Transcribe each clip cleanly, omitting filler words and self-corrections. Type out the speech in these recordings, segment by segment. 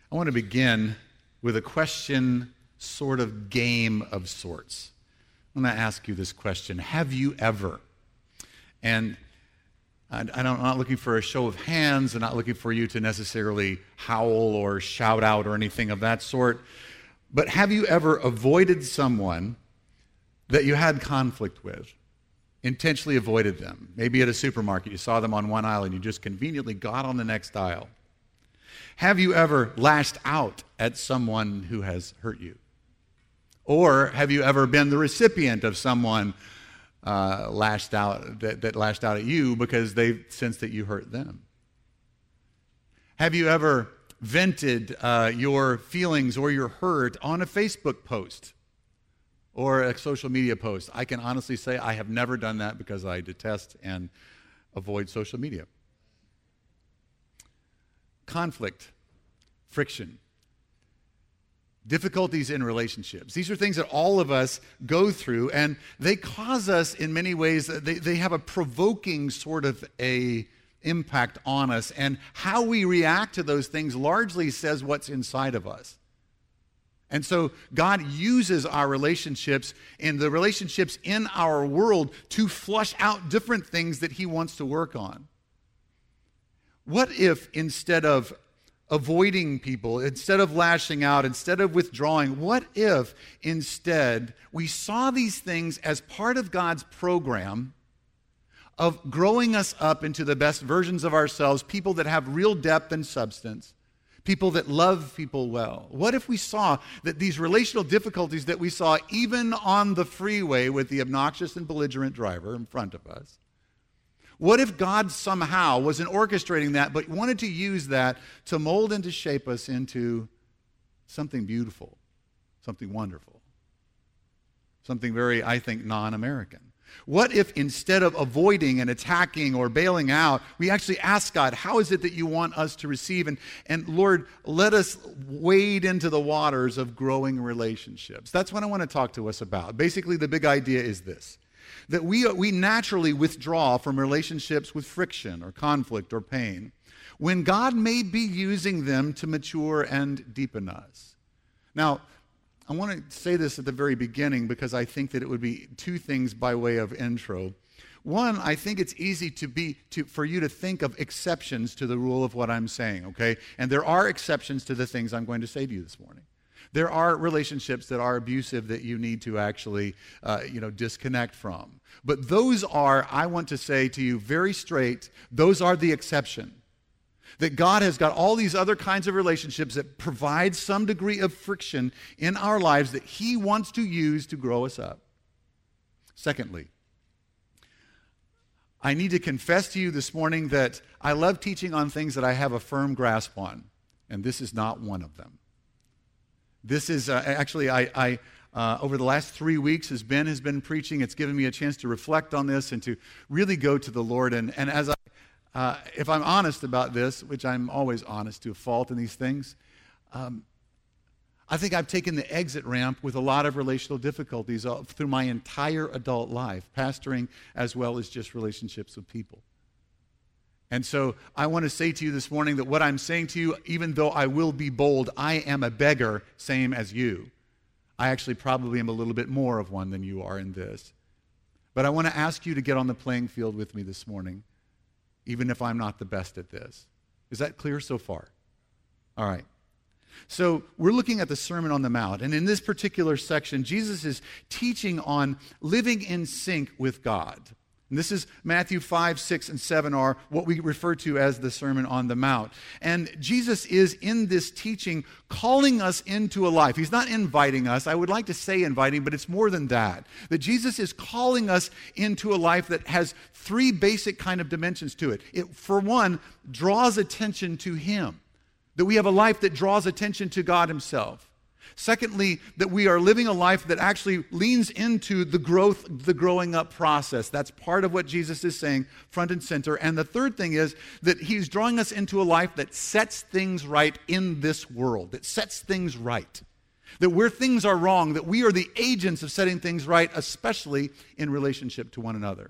I want to begin with a question, sort of game of sorts. I'm going to ask you this question. Have you ever? And I'm not looking for a show of hands. I'm not looking for you to necessarily howl or shout out or anything of that sort. But have you ever avoided someone that you had conflict with? Intentionally avoided them. Maybe at a supermarket, you saw them on one aisle and you just conveniently got on the next aisle. Have you ever lashed out at someone who has hurt you? Or have you ever been the recipient of someone lashed out that lashed out at you because they sensed that you hurt them? Have you ever vented your feelings or your hurt on a Facebook post or a social media post? I can honestly say I have never done that because I detest and avoid social media. Conflict, friction, difficulties in relationships. These are things that all of us go through, and they cause us in many ways, they have a provoking sort of a impact on us, and how we react to those things largely says what's inside of us. And so God uses our relationships and the relationships in our world to flush out different things that He wants to work on. What if instead of avoiding people, instead of lashing out, instead of withdrawing, what if instead we saw these things as part of God's program of growing us up into the best versions of ourselves, people that have real depth and substance, people that love people well? What if we saw that these relational difficulties that we saw even on the freeway with the obnoxious and belligerent driver in front of us, what if God somehow wasn't orchestrating that, but wanted to use that to mold and to shape us into something beautiful, something wonderful, something very, I think, non-American? What if instead of avoiding and attacking or bailing out, we actually ask God, how is it that you want us to receive? And Lord, let us wade into the waters of growing relationships. That's what I want to talk to us about. Basically, the big idea is this: that we naturally withdraw from relationships with friction or conflict or pain when God may be using them to mature and deepen us. Now, I want to say this at the very beginning because I think that it would be two things by way of intro. One, I think it's easy for you to think of exceptions to the rule of what I'm saying, okay? And there are exceptions to the things I'm going to say to you this morning. There are relationships that are abusive that you need to actually, disconnect from. But those are, I want to say to you very straight, those are the exception. That God has got all these other kinds of relationships that provide some degree of friction in our lives that He wants to use to grow us up. Secondly, I need to confess to you this morning that I love teaching on things that I have a firm grasp on, and this is not one of them. This is actually, I over the last 3 weeks, as Ben has been preaching, it's given me a chance to reflect on this and to really go to the Lord. And as if I'm honest about this, which I'm always honest to a fault in these things, I think I've taken the exit ramp with a lot of relational difficulties through my entire adult life, pastoring as well as just relationships with people. And so I want to say to you this morning that what I'm saying to you, even though I will be bold, I am a beggar, same as you. I actually probably am a little bit more of one than you are in this. But I want to ask you to get on the playing field with me this morning, even if I'm not the best at this. Is that clear so far? All right. So we're looking at the Sermon on the Mount, and in this particular section, Jesus is teaching on living in sync with God. And this is Matthew 5, 6, and 7 are what we refer to as the Sermon on the Mount. And Jesus is in this teaching calling us into a life. He's not inviting us. I would like to say inviting, but it's more than that. That Jesus is calling us into a life that has three basic kind of dimensions to it. It, for one, draws attention to Him. That we have a life that draws attention to God Himself. Secondly, that we are living a life that actually leans into the growing up process. That's part of what Jesus is saying, front and center. And the third thing is that He's drawing us into a life that sets things right in this world, that sets things right. That where things are wrong, that we are the agents of setting things right, especially in relationship to one another.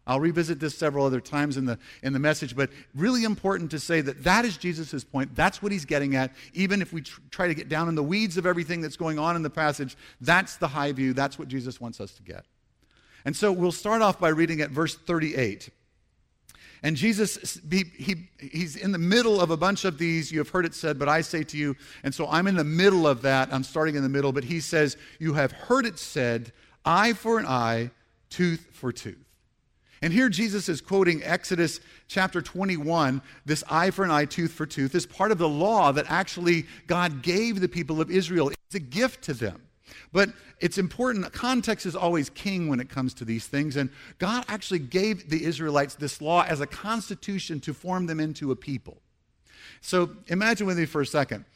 I'll revisit this several other times in the message, but really important to say that that is Jesus' point. That's what he's getting at. Even if we try to get down in the weeds of everything that's going on in the passage, that's the high view. That's what Jesus wants us to get. And so we'll start off by reading at verse 38. And Jesus, he's in the middle of a bunch of these. You have heard it said, but I say to you. And so I'm in the middle of that. I'm starting in the middle. But he says, you have heard it said, eye for an eye, tooth for tooth. And here Jesus is quoting Exodus chapter 21, this eye for an eye, tooth for tooth, is part of the law that actually God gave the people of Israel. It's a gift to them. But it's important, context is always king when it comes to these things, and God actually gave the Israelites this law as a constitution to form them into a people. So imagine with me for a second.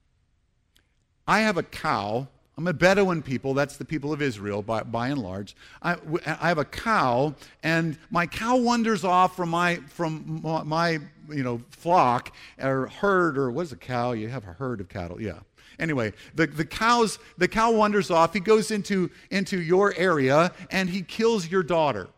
I have a cow. I'm a Bedouin people. That's the people of Israel, by and large. I have a cow, and my cow wanders off from my flock or herd, or what is a cow? You have a herd of cattle, yeah. Anyway, the cow wanders off. He goes into your area, and he kills your daughter.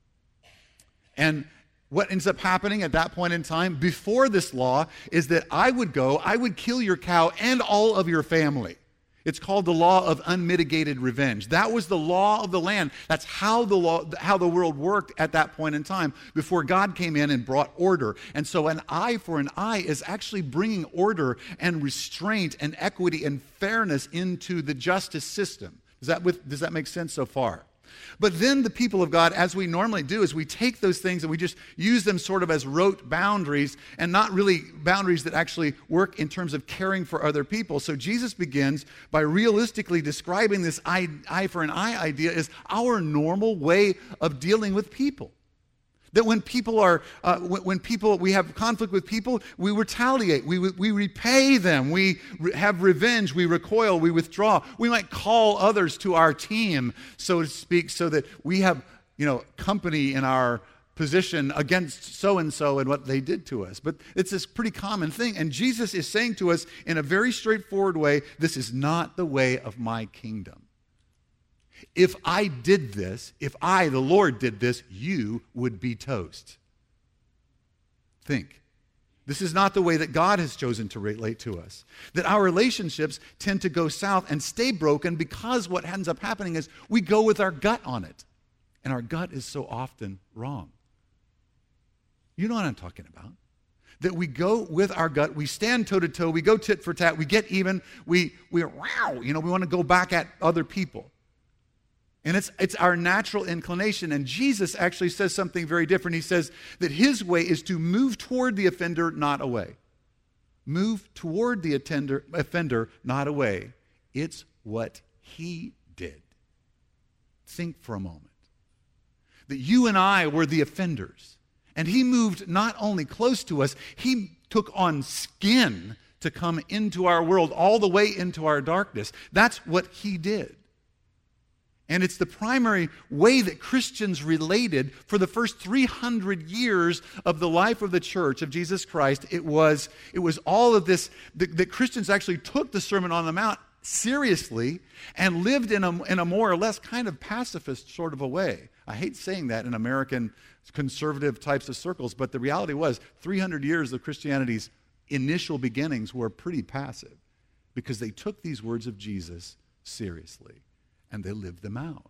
And what ends up happening at that point in time, before this law, is that I would kill your cow and all of your family. It's called the law of unmitigated revenge. That was the law of the land. That's how the world worked at that point in time before God came in and brought order. And so an eye for an eye is actually bringing order and restraint and equity and fairness into the justice system. Does that make sense so far? But then the people of God, as we normally do, is we take those things and we just use them sort of as rote boundaries and not really boundaries that actually work in terms of caring for other people. So Jesus begins by realistically describing this eye for an eye idea as our normal way of dealing with people. That when we have conflict with people, we retaliate, we repay them, we have revenge, we recoil, we withdraw. We might call others to our team, so to speak, so that we have, company in our position against so-and-so and what they did to us. But it's this pretty common thing. And Jesus is saying to us in a very straightforward way, this is not the way of my kingdom. If I did this, if I, the Lord, did this, you would be toast. Think. This is not the way that God has chosen to relate to us. That our relationships tend to go south and stay broken because what ends up happening is we go with our gut on it. And our gut is so often wrong. You know what I'm talking about. That we go with our gut, we stand toe-to-toe, we go tit for tat, we get even, we want to go back at other people. And it's our natural inclination. And Jesus actually says something very different. He says that his way is to move toward the offender, not away. Move toward the offender, not away. It's what he did. Think for a moment. That you and I were the offenders. And he moved not only close to us, he took on skin to come into our world, all the way into our darkness. That's what he did. And it's the primary way that Christians related for the first 300 years of the life of the church of Jesus Christ. It was all of this, that Christians actually took the Sermon on the Mount seriously and lived in a more or less kind of pacifist sort of a way. I hate saying that in American conservative types of circles, but the reality was 300 years of Christianity's initial beginnings were pretty passive because they took these words of Jesus seriously. And they lived them out.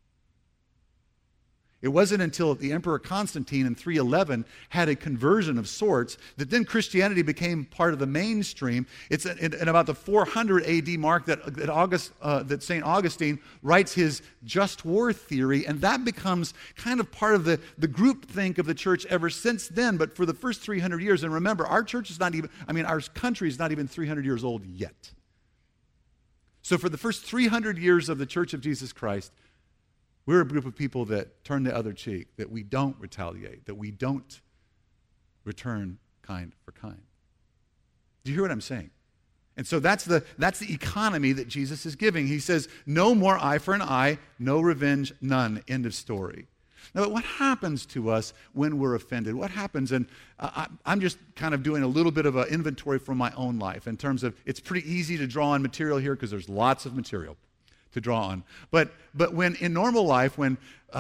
It wasn't until the Emperor Constantine in 311 had a conversion of sorts that then Christianity became part of the mainstream. It's in about the 400 AD mark that St. Augustine writes his just war theory, and that becomes kind of part of the groupthink of the church ever since then. But for the first 300 years, and remember, our church is our country is not even 300 years old yet. So for the first 300 years of the Church of Jesus Christ, we're a group of people that turn the other cheek, that we don't retaliate, that we don't return kind for kind. Do you hear what I'm saying? And so that's the economy that Jesus is giving. He says, no more eye for an eye, no revenge, none. End of story. Now, what happens to us when we're offended? What happens? And I'm just kind of doing a little bit of an inventory from my own life in terms of, it's pretty easy to draw on material here because there's lots of material. to draw on. But when in normal life, when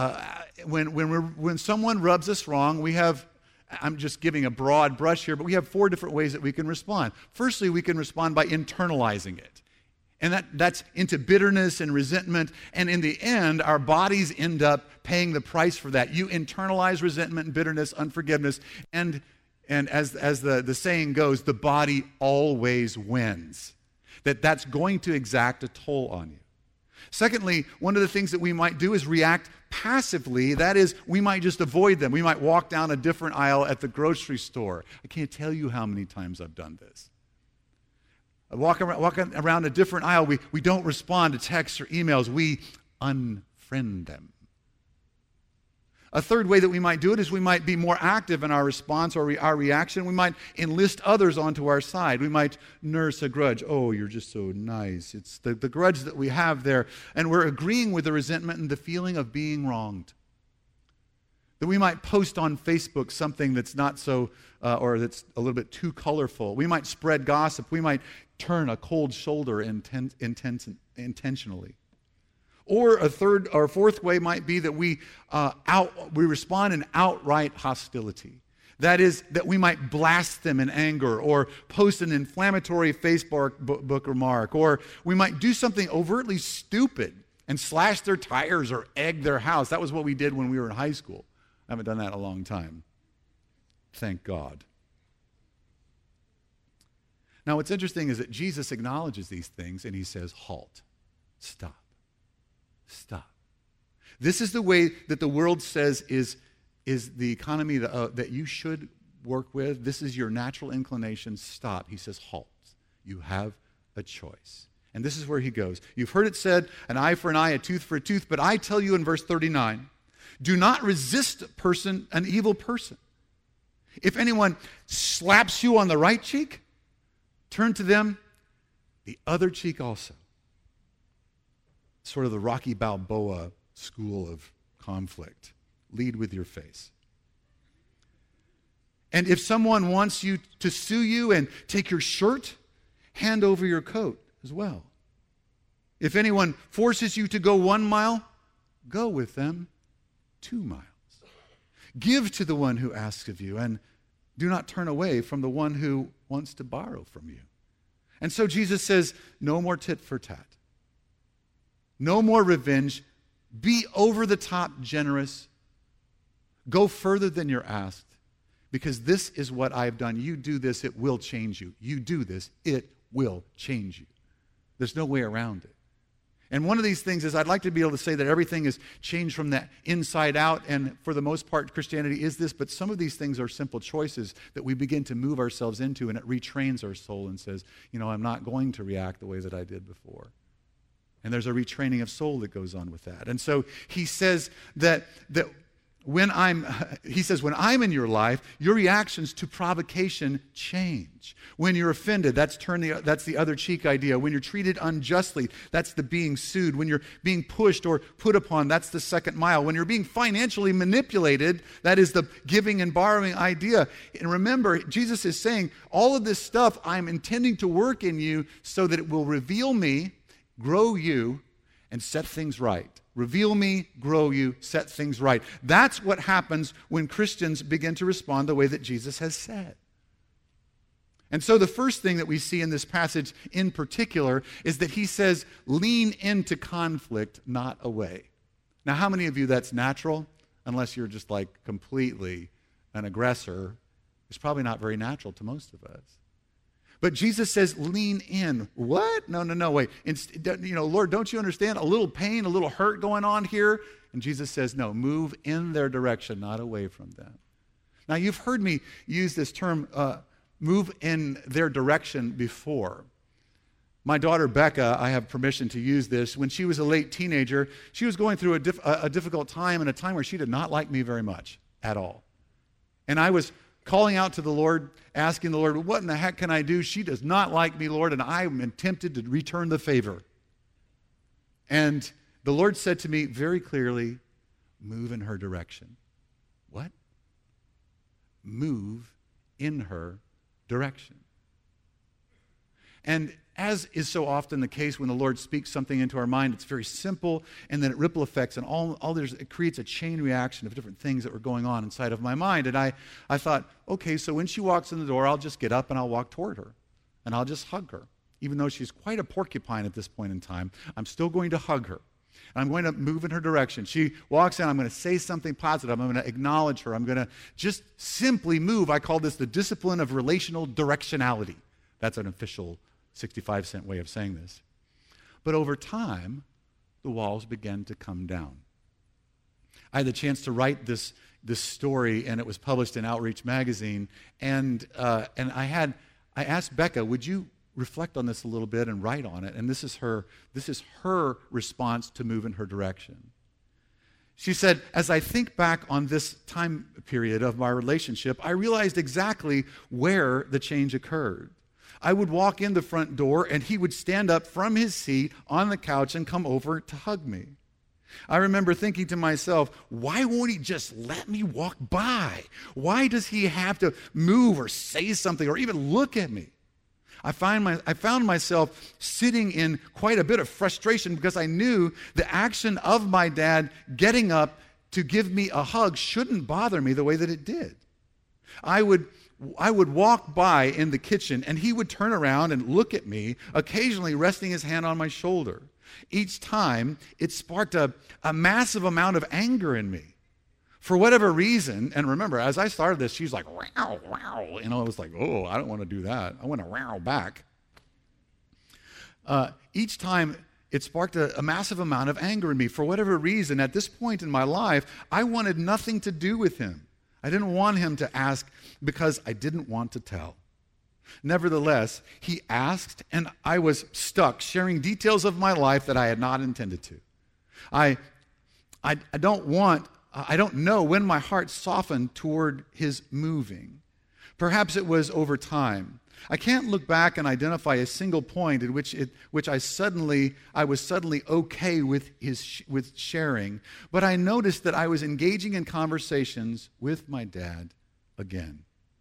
someone rubs us wrong, we have, I'm just giving a broad brush here, but we have 4 different ways that we can respond. Firstly, we can respond by internalizing it. And that's into bitterness and resentment. And in the end, our bodies end up paying the price for that. You internalize resentment and bitterness, unforgiveness, and as the saying goes, the body always wins. That's going to exact a toll on you. Secondly, one of the things that we might do is react passively. That is, we might just avoid them. We might walk down a different aisle at the grocery store. I can't tell you how many times I've done this. Walking around a different aisle, we don't respond to texts or emails. We unfriend them. A third way that we might do it is we might be more active in our response or our reaction. We might enlist others onto our side. We might nurse a grudge. Oh, you're just so nice. It's the grudge that we have there. And we're agreeing with the resentment and the feeling of being wronged. That we might post on Facebook something that's not so, or that's a little bit too colorful. We might spread gossip. We might turn a cold shoulder intentionally. Or a third or fourth way might be that we respond in outright hostility. That is, that we might blast them in anger or post an inflammatory Facebook remark, or we might do something overtly stupid and slash their tires or egg their house. That was what we did when we were in high school. I haven't done that in a long time. Thank God. Now, what's interesting is that Jesus acknowledges these things and he says, halt, stop. Stop. This is the way that the world says is the economy that you should work with. This is your natural inclination. Stop. He says, halt. You have a choice. And this is where he goes. You've heard it said, an eye for an eye, a tooth for a tooth. But I tell you in verse 39, do not resist an evil person. If anyone slaps you on the right cheek, turn to them the other cheek also. Sort of the Rocky Balboa school of conflict. Lead with your face. And if someone wants you to sue you and take your shirt, hand over your coat as well. If anyone forces you to go 1 mile, go with them 2 miles. Give to the one who asks of you, and do not turn away from the one who wants to borrow from you. And so Jesus says, no more tit for tat. No more revenge. Be over the top generous. Go further than you're asked, because this is what I've done. You do this, it will change you. You do this, it will change you. There's no way around it. And one of these things is I'd like to be able to say that everything is changed from the inside out, and for the most part, Christianity is this, but some of these things are simple choices that we begin to move ourselves into, and it retrains our soul and says, I'm not going to react the way that I did before. And there's a retraining of soul that goes on with that. And so he says that when I'm in your life, your reactions to provocation change. When you're offended, that's the other cheek idea. When you're treated unjustly, that's the being sued. When you're being pushed or put upon, that's the second mile. When you're being financially manipulated, that is the giving and borrowing idea. And remember, Jesus is saying, all of this stuff I'm intending to work in you so that it will reveal me, grow you, and set things right. Reveal me, grow you, set things right. That's what happens when Christians begin to respond the way that Jesus has said. And so the first thing that we see in this passage in particular is that he says, lean into conflict, not away. Now, how many of you that's natural? Unless you're just like completely an aggressor. It's probably not very natural to most of us. But Jesus says, lean in. What? No, wait. Lord, don't you understand? A little pain, a little hurt going on here? And Jesus says, no, move in their direction, not away from them. Now, you've heard me use this term, move in their direction, before. My daughter, Becca, I have permission to use this. When she was a late teenager, she was going through a difficult time, and a time where she did not like me very much at all. And I was calling out to the Lord, asking the Lord, what in the heck can I do? She does not like me, Lord, and I'm tempted to return the favor. And the Lord said to me very clearly, move in her direction. What? Move in her direction. And as is so often the case when the Lord speaks something into our mind, it's very simple, and then it ripple effects, and it creates a chain reaction of different things that were going on inside of my mind. And I thought, okay, so when she walks in the door, I'll just get up and I'll walk toward her, and I'll just hug her. Even though she's quite a porcupine at this point in time, I'm still going to hug her. And I'm going to move in her direction. She walks in, I'm going to say something positive. I'm going to acknowledge her. I'm going to just simply move. I call this the discipline of relational directionality. That's an official 65-cent way of saying this. But over time, the walls began to come down. I had the chance to write this story, and it was published in Outreach magazine. And I asked Becca, would you reflect on this a little bit and write on it? And this is her response to move in her direction. She said, as I think back on this time period of my relationship, I realized exactly where the change occurred. I would walk in the front door, and he would stand up from his seat on the couch and come over to hug me. I remember thinking to myself, why won't he just let me walk by? Why does he have to move or say something or even look at me? I found myself sitting in quite a bit of frustration because I knew the action of my dad getting up to give me a hug shouldn't bother me the way that it did. I would walk by in the kitchen, and he would turn around and look at me, occasionally resting his hand on my shoulder. Each time, it sparked a massive amount of anger in me. For whatever reason, and remember, as I started this, she's like, wow, wow. I was like, oh, I don't want to do that. I want to wow back. Each time, it sparked a massive amount of anger in me. For whatever reason, at this point in my life, I wanted nothing to do with him. I didn't want him to ask because I didn't want to tell. Nevertheless, he asked, and I was stuck sharing details of my life that I had not intended to. I don't know when my heart softened toward his moving. Perhaps it was over time. I can't look back and identify a single point in which I was suddenly okay with sharing, but I noticed that I was engaging in conversations with my dad again.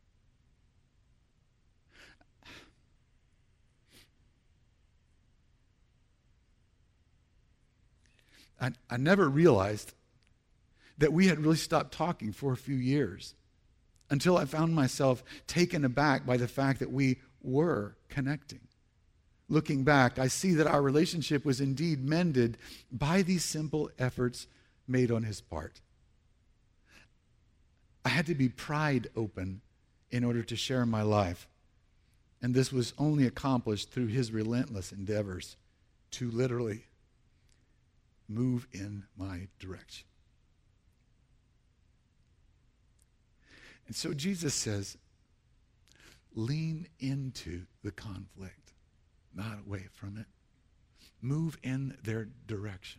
I never realized that we had really stopped talking for a few years until I found myself taken aback by the fact that we were connecting. Looking back, I see that our relationship was indeed mended by these simple efforts made on his part. I had to be pried open in order to share my life, and this was only accomplished through his relentless endeavors to literally move in my direction. And so Jesus says, lean into the conflict, not away from it. Move in their direction.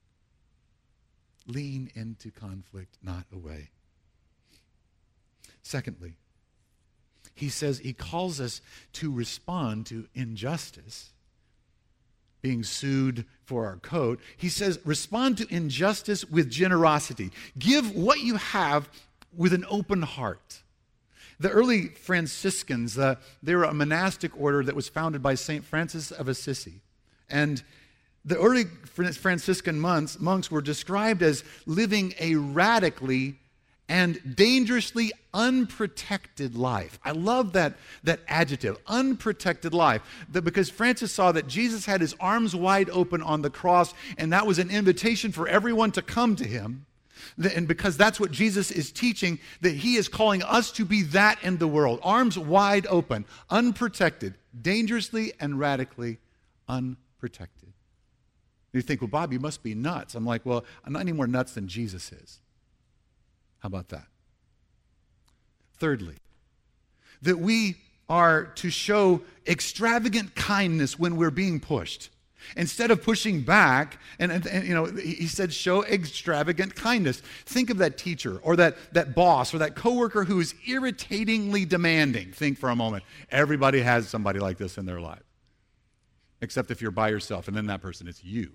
Lean into conflict, not away. Secondly, he says he calls us to respond to injustice. Being sued for our coat, he says, respond to injustice with generosity. Give what you have with an open heart. The early Franciscans, they were a monastic order that was founded by St. Francis of Assisi. And the early Franciscan monks were described as living a radically and dangerously unprotected life. I love that adjective, unprotected life, because Francis saw that Jesus had his arms wide open on the cross, and that was an invitation for everyone to come to him. And because that's what Jesus is teaching, that he is calling us to be that in the world. Arms wide open, unprotected, dangerously and radically unprotected. You think, well, Bob, you must be nuts. I'm like, well, I'm not any more nuts than Jesus is. How about that? Thirdly, that we are to show extravagant kindness when we're being pushed. Instead of pushing back, and he said, show extravagant kindness. Think of that teacher or that boss or that coworker who is irritatingly demanding. Think for a moment. Everybody has somebody like this in their life. Except if you're by yourself, and then that person is you.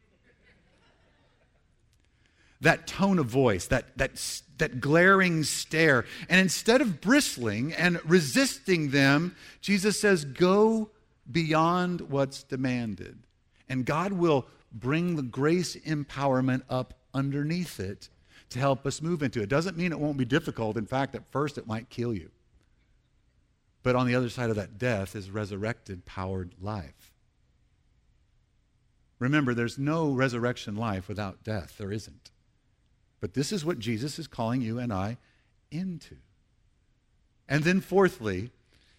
That tone of voice, that glaring stare. And instead of bristling and resisting them, Jesus says, go beyond what's demanded. And God will bring the grace empowerment up underneath it to help us move into it. Doesn't mean it won't be difficult. In fact, at first it might kill you. But on the other side of that death is resurrected, powered life. Remember, there's no resurrection life without death. There isn't. But this is what Jesus is calling you and I into. And then fourthly,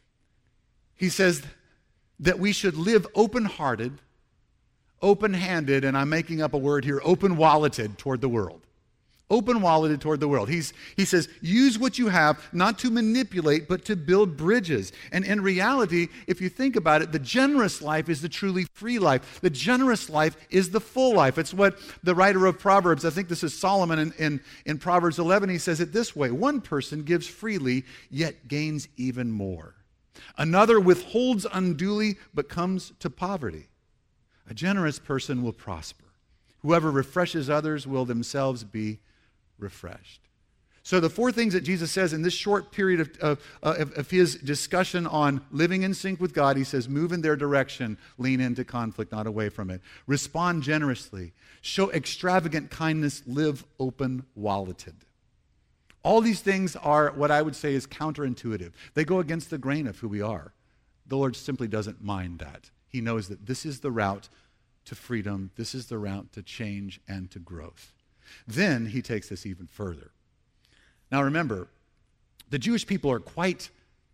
he says that we should live open-hearted, open-handed, and I'm making up a word here, open-walleted toward the world. Open-walleted toward the world. He says, use what you have, not to manipulate, but to build bridges. And in reality, if you think about it, the generous life is the truly free life. The generous life is the full life. It's what the writer of Proverbs, I think this is Solomon in Proverbs 11, he says it this way: one person gives freely, yet gains even more. Another withholds unduly, but comes to poverty. A generous person will prosper. Whoever refreshes others will themselves be refreshed. So the four things that Jesus says in this short period of his discussion on living in sync with God, he says, move in their direction, lean into conflict, not away from it. Respond generously, show extravagant kindness, live open-walleted. All these things are what I would say is counterintuitive. They go against the grain of who we are. The Lord simply doesn't mind that. He knows that this is the route to freedom. This is the route to change and to growth. Then he takes this even further. Now remember, the Jewish people are quite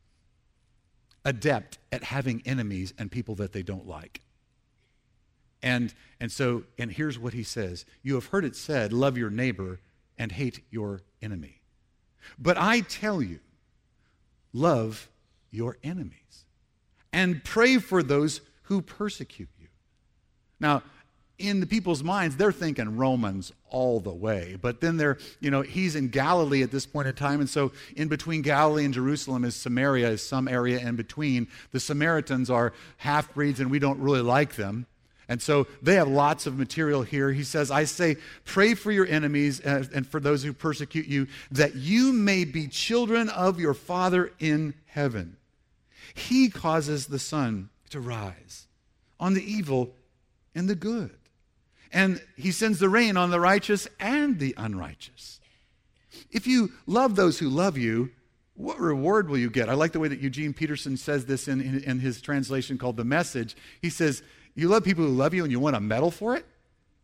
adept at having enemies and people that they don't like. And here's what he says: you have heard it said, love your neighbor and hate your enemy. But I tell you, love your enemies and pray for those who persecute you. Now, in the people's minds, they're thinking Romans all the way. But then he's in Galilee at this point in time. And so in between Galilee and Jerusalem is Samaria, is some area in between. The Samaritans are half-breeds and we don't really like them. And so they have lots of material here. He says, I say, pray for your enemies and for those who persecute you, that you may be children of your Father in heaven. He causes the sun to rise on the evil and the good. And he sends the rain on the righteous and the unrighteous. If you love those who love you, what reward will you get? I like the way that Eugene Peterson says this in his translation called The Message. He says, you love people who love you and you want a medal for it?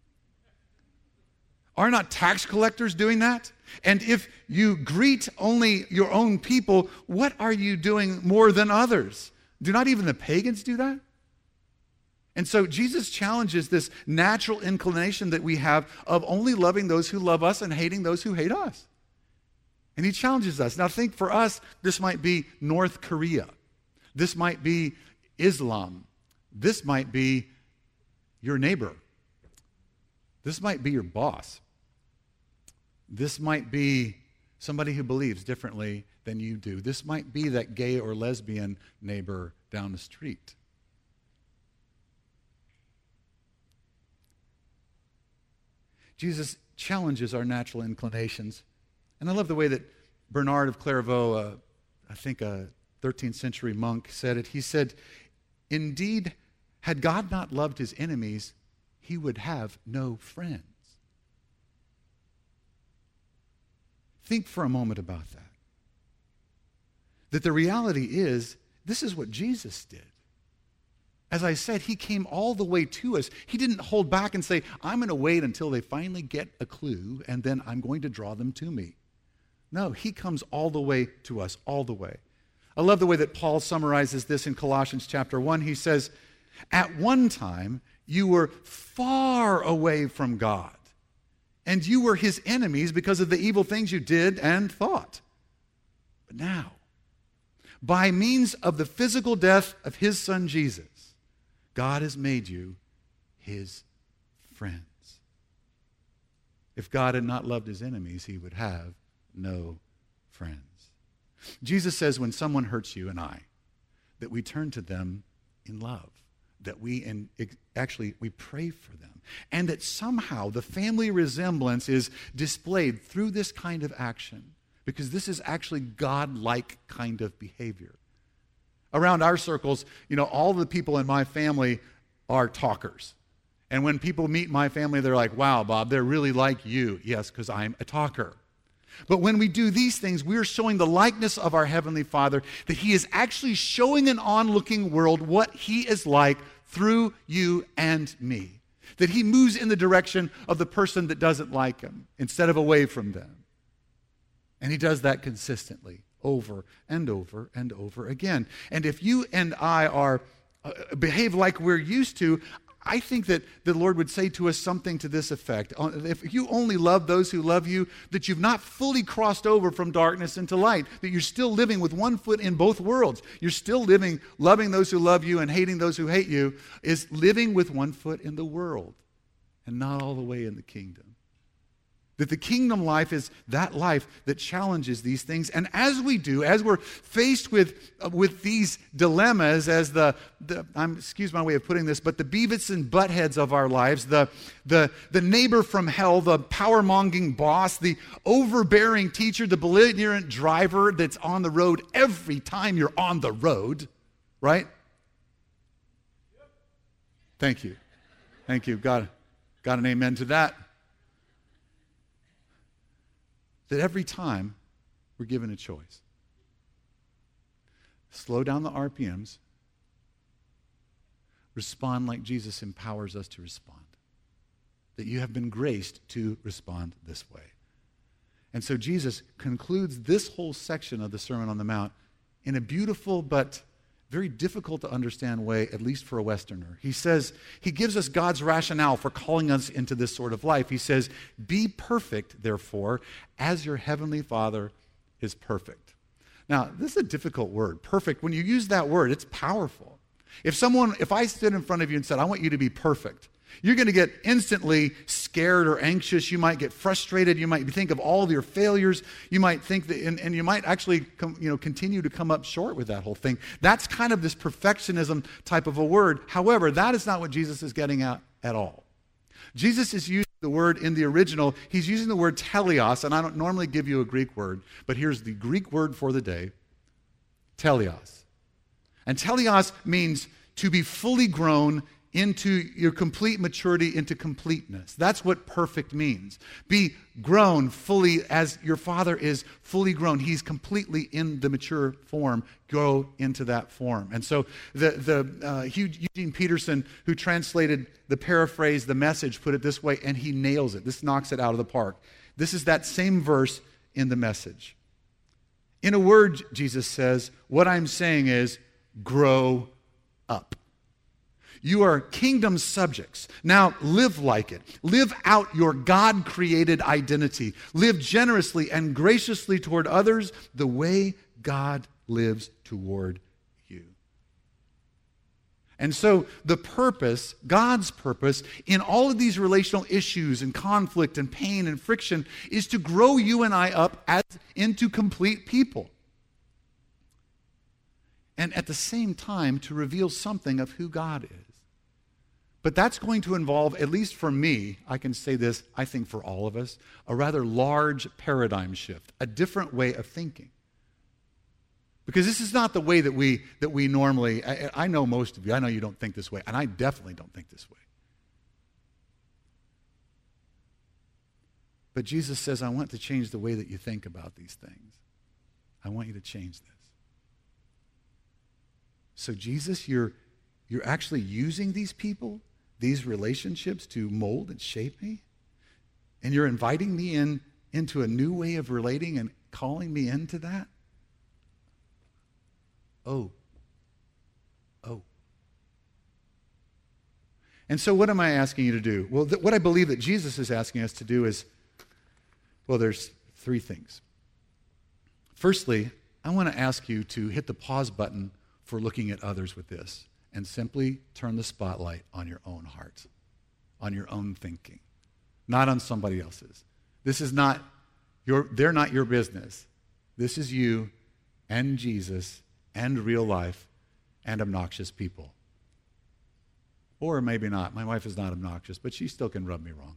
Are not tax collectors doing that? And if you greet only your own people, what are you doing more than others? Do not even the pagans do that? And so Jesus challenges this natural inclination that we have of only loving those who love us and hating those who hate us. And he challenges us. Now think, for us, this might be North Korea. This might be Islam. This might be your neighbor. This might be your boss. This might be somebody who believes differently than you do. This might be that gay or lesbian neighbor down the street. Jesus challenges our natural inclinations. And I love the way that Bernard of Clairvaux, I think a 13th century monk, said it. He said, indeed, had God not loved his enemies, he would have no friends. Think for a moment about that. That the reality is, this is what Jesus did. As I said, he came all the way to us. He didn't hold back and say, I'm going to wait until they finally get a clue, and then I'm going to draw them to me. No, he comes all the way to us, all the way. I love the way that Paul summarizes this in Colossians chapter 1. He says, at one time, you were far away from God, and you were his enemies because of the evil things you did and thought. But now, by means of the physical death of his son Jesus, God has made you his friends. If God had not loved his enemies, he would have no friends. Jesus says when someone hurts you and I, that we turn to them in love, that we pray for them, and that somehow the family resemblance is displayed through this kind of action, because this is actually God-like kind of behavior. Around our circles, all the people in my family are talkers. And when people meet my family, they're like, wow, Bob, they're really like you. Yes, because I'm a talker. But when we do these things, we're showing the likeness of our Heavenly Father, that He is actually showing an onlooking world what He is like through you and me. That He moves in the direction of the person that doesn't like Him instead of away from them. And He does that consistently, over and over and over again. And if you and I behave like we're used to, I think that the Lord would say to us something to this effect. If you only love those who love you, that you've not fully crossed over from darkness into light, that you're still living with one foot in both worlds. You're still living, loving those who love you and hating those who hate you, is living with one foot in the world and not all the way in the kingdom. That the kingdom life is that life that challenges these things. And as we do, as we're faced with these dilemmas, as excuse my way of putting this, but the Beavis and Buttheads of our lives, the neighbor from hell, the power-mongering boss, the overbearing teacher, the belligerent driver that's on the road every time you're on the road, right? Thank you. Thank you. Got an amen to that. That every time we're given a choice. Slow down the RPMs. Respond like Jesus empowers us to respond. That you have been graced to respond this way. And so Jesus concludes this whole section of the Sermon on the Mount in a beautiful but very difficult to understand way, at least for a Westerner. He says, he gives us God's rationale for calling us into this sort of life. He says, be perfect, therefore, as your heavenly Father is perfect. Now, this is a difficult word, perfect. When you use that word, it's powerful. If I stood in front of you and said, I want you to be perfect, you're going to get instantly scared or anxious. You might get frustrated. You might think of all of your failures. You might think that, and you might actually continue to come up short with that whole thing. That's kind of this perfectionism type of a word. However, that is not what Jesus is getting at all. Jesus is using the word in the original. He's using the word teleos, and I don't normally give you a Greek word, but here's the Greek word for the day, teleos. And teleos means to be fully grown into your complete maturity, into completeness. That's what perfect means. Be grown fully as your Father is fully grown. He's completely in the mature form. Go into that form. And so Eugene Peterson, who translated the paraphrase, the Message, put it this way, and he nails it. This knocks it out of the park. This is that same verse in the Message. In a word, Jesus says, what I'm saying is, grow up. You are kingdom subjects. Now live like it. Live out your God-created identity. Live generously and graciously toward others the way God lives toward you. And so the purpose, God's purpose, in all of these relational issues and conflict and pain and friction is to grow you and I up into complete people. And at the same time, to reveal something of who God is. But that's going to involve, at least for me, I can say this, I think for all of us, a rather large paradigm shift, a different way of thinking. Because this is not the way that we normally, I know most of you, I know you don't think this way, and I definitely don't think this way. But Jesus says, I want to change the way that you think about these things. I want you to change this. So Jesus, you're actually using these people, these relationships to mold and shape me? And you're inviting me into a new way of relating and calling me into that? Oh. And so what am I asking you to do? Well, what I believe that Jesus is asking us to do is, well, there's three things. Firstly, I want to ask you to hit the pause button for looking at others with this. And simply turn the spotlight on your own heart, on your own thinking, not on somebody else's. This is not they're not your business. This is you and Jesus and real life and obnoxious people. Or maybe not. My wife is not obnoxious, but she still can rub me wrong.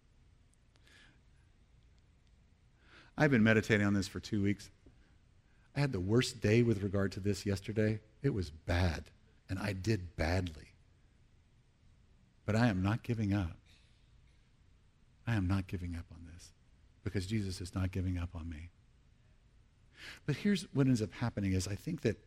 I've been meditating on this for 2 weeks. I had the worst day with regard to this yesterday. It was bad, and I did badly. But I am not giving up. I am not giving up on this because Jesus is not giving up on me. But here's what ends up happening is I think that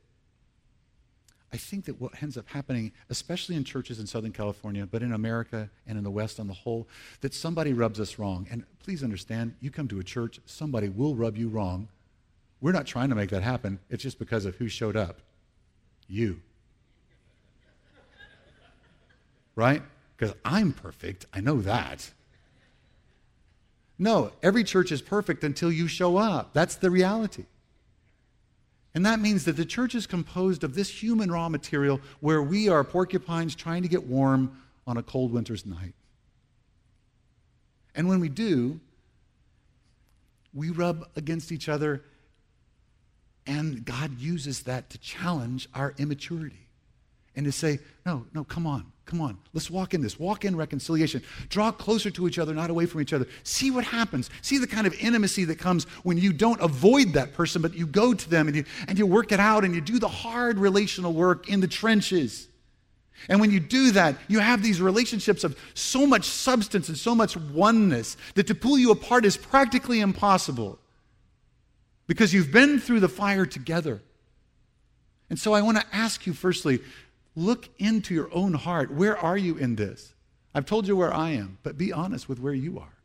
what ends up happening, especially in churches in Southern California, but in America and in the West on the whole, that somebody rubs us wrong. And please understand, you come to a church, somebody will rub you wrong. We're not trying to make that happen. It's just because of who showed up. You. Right? Because I'm perfect. I know that. No, every church is perfect until you show up. That's the reality. And that means that the church is composed of this human raw material where we are porcupines trying to get warm on a cold winter's night. And when we do, we rub against each other, and God uses that to challenge our immaturity and to say, no, come on. Let's walk in this. Walk in reconciliation. Draw closer to each other, not away from each other. See what happens. See the kind of intimacy that comes when you don't avoid that person, but you go to them and you work it out and you do the hard relational work in the trenches. And when you do that, you have these relationships of so much substance and so much oneness that to pull you apart is practically impossible because you've been through the fire together. And so I want to ask you firstly, look into your own heart. Where are you in this? I've told you where I am, but be honest with where you are.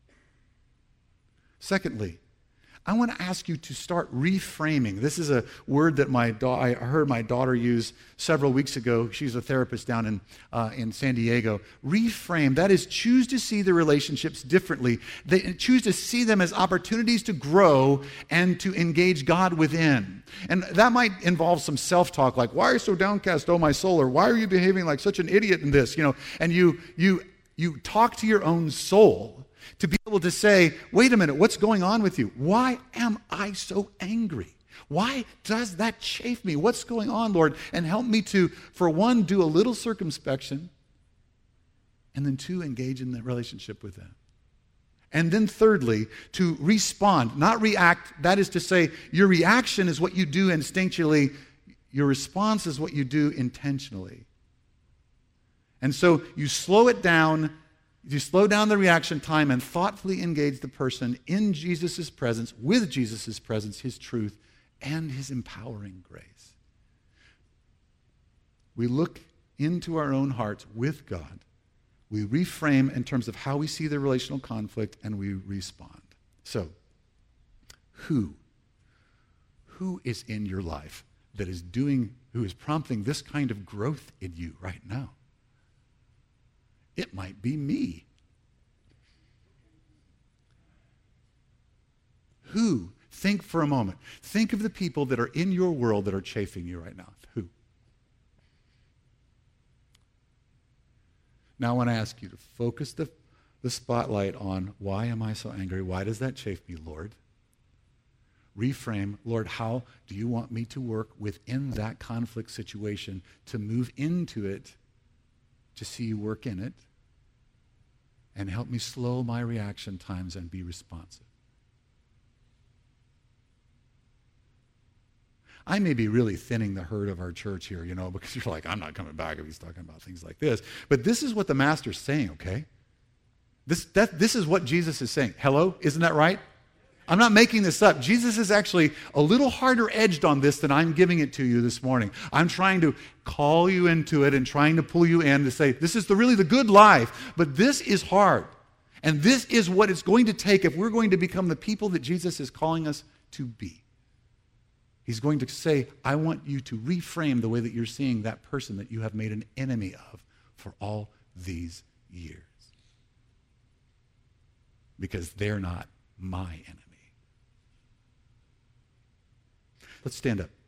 Secondly, I want to ask you to start reframing. This is a word that I heard my daughter use several weeks ago. She's a therapist down in San Diego. Reframe, that is choose to see the relationships differently. Choose to see them as opportunities to grow and to engage God within. And that might involve some self-talk like, why are you so downcast, oh my soul? Or why are you behaving like such an idiot in this? And you talk to your own soul to be able to say, wait a minute, what's going on with you? Why am I so angry? Why does that chafe me? What's going on, Lord? And help me to, for one, do a little circumspection, and then two, engage in the relationship with them. And then thirdly, to respond, not react. That is to say, your reaction is what you do instinctually. Your response is what you do intentionally. And so you slow it down. You slow down the reaction time and thoughtfully engage the person in Jesus' presence, with Jesus' presence, his truth, and his empowering grace. We look into our own hearts with God. We reframe in terms of how we see the relational conflict, and we respond. So, who is in your life who is prompting this kind of growth in you right now? It might be me. Who? Think for a moment. Think of the people that are in your world that are chafing you right now. Who? Now I want to ask you to focus the spotlight on, why am I so angry? Why does that chafe me, Lord? Reframe, Lord, how do you want me to work within that conflict situation to move into it, to see you work in it, and help me slow my reaction times and be responsive. I may be really thinning the herd of our church here, because you're like, I'm not coming back if he's talking about things like this. But this is what the Master's saying, okay? This is what Jesus is saying. Hello? Isn't that right? I'm not making this up. Jesus is actually a little harder edged on this than I'm giving it to you this morning. I'm trying to call you into it and trying to pull you in to say, this is really the good life, but this is hard. And this is what it's going to take if we're going to become the people that Jesus is calling us to be. He's going to say, I want you to reframe the way that you're seeing that person that you have made an enemy of for all these years. Because they're not my enemy. Let's stand up.